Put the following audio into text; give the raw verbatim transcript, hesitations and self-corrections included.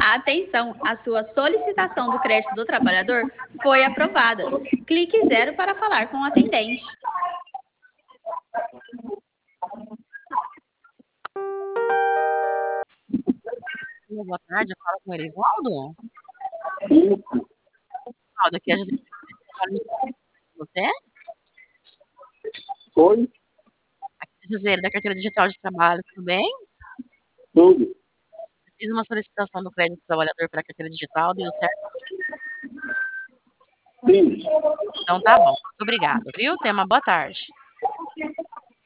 Atenção, a sua solicitação do crédito do trabalhador foi aprovada. Clique zero para falar com o atendente. Boa tarde, eu falo com o Erivaldo. Erivaldo, aqui é a José. Você? Oi? Aqui é a José, da Carteira Digital de Trabalho, tudo bem? Tudo. Fiz uma solicitação do crédito do trabalhador para a carteira digital, deu certo? Sim. Então tá bom, muito obrigado, viu? Tenha uma boa tarde.